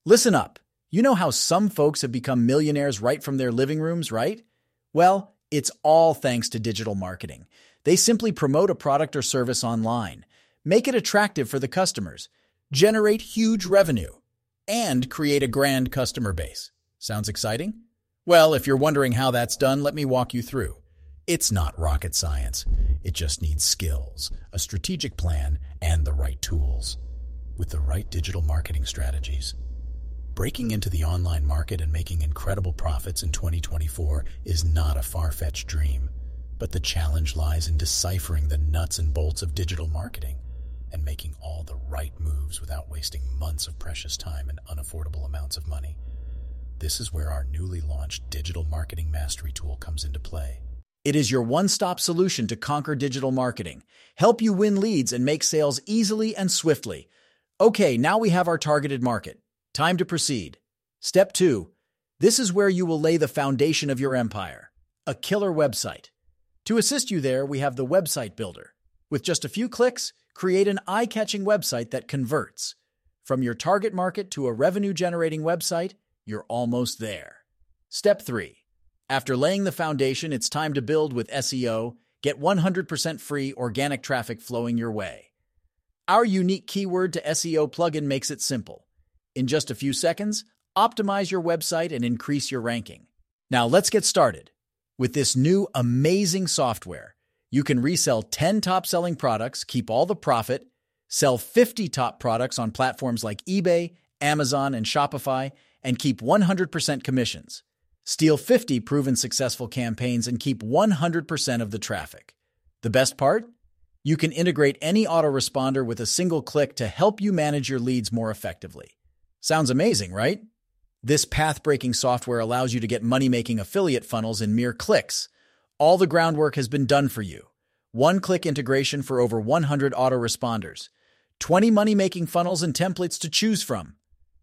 Listen up. You know how some folks have become millionaires right from their living rooms, right? Well, it's all thanks to digital marketing. They simply promote a product or service online, make it attractive for the customers, generate huge revenue, and create a grand customer base. Sounds exciting? Well, if you're wondering how that's done, let me walk you through. It's not rocket science. It just needs skills, a strategic plan, and the right tools. With the right digital marketing strategies, breaking into the online market and making incredible profits in 2024 is not a far-fetched dream, but the challenge lies in deciphering the nuts and bolts of digital marketing and making all the right moves without wasting months of precious time and unaffordable amounts of money. This is where our newly launched Digital Marketing Mastery tool comes into play. It is your one-stop solution to conquer digital marketing, help you win leads and make sales easily and swiftly. Okay, now we have our targeted market. Time to proceed. Step 2. This is where you will lay the foundation of your empire. A killer website. To assist you there, we have the Website Builder. With just a few clicks, create an eye-catching website that converts. From your target market to a revenue-generating website, you're almost there. Step 3. After laying the foundation, it's time to build with SEO. Get 100% free organic traffic flowing your way. Our unique keyword to SEO plugin makes it simple. In just a few seconds, optimize your website and increase your ranking. Now let's get started. With this new amazing software, you can resell 10 top-selling products, keep all the profit, sell 50 top products on platforms like eBay, Amazon, and Shopify, and keep 100% commissions. Steal 50 proven successful campaigns and keep 100% of the traffic. The best part? You can integrate any autoresponder with a single click to help you manage your leads more effectively. Sounds amazing, right? This path-breaking software allows you to get money-making affiliate funnels in mere clicks. All the groundwork has been done for you. One-click integration for over 100 autoresponders, 20 money-making funnels and templates to choose from,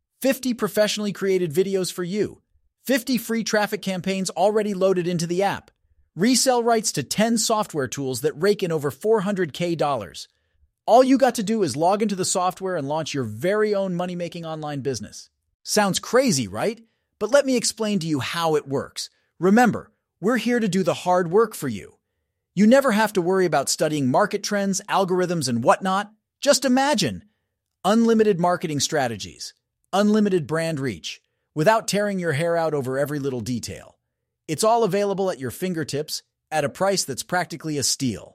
50 professionally created videos for you, 50 free traffic campaigns already loaded into the app, resell rights to 10 software tools that rake in over $400K. All you got to do is log into the software and launch your very own money-making online business. Sounds crazy, right? But let me explain to you how it works. Remember, we're here to do the hard work for you. You never have to worry about studying market trends, algorithms, and whatnot. Just imagine unlimited marketing strategies, unlimited brand reach, without tearing your hair out over every little detail. It's all available at your fingertips at a price that's practically a steal.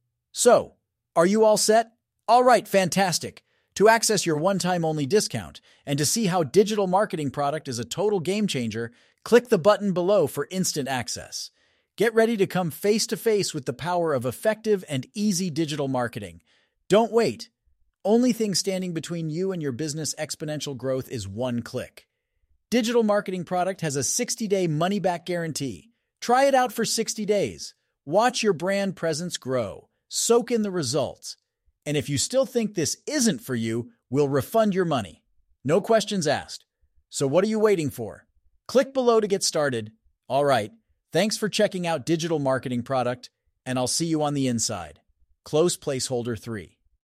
So, are you all set? All right, fantastic. To access your one-time only discount and to see how digital marketing product is a total game changer, click the button below for instant access. Get ready to come face-to-face with the power of effective and easy digital marketing. Don't wait. Only thing standing between you and your business exponential growth is one click. Digital marketing product has a 60-day money-back guarantee. Try it out for 60 days. Watch your brand presence grow. Soak in the results. And if you still think this isn't for you, we'll refund your money. No questions asked. So what are you waiting for? Click below to get started. All right, thanks for checking out digital marketing product, and I'll see you on the inside. Close placeholder 3.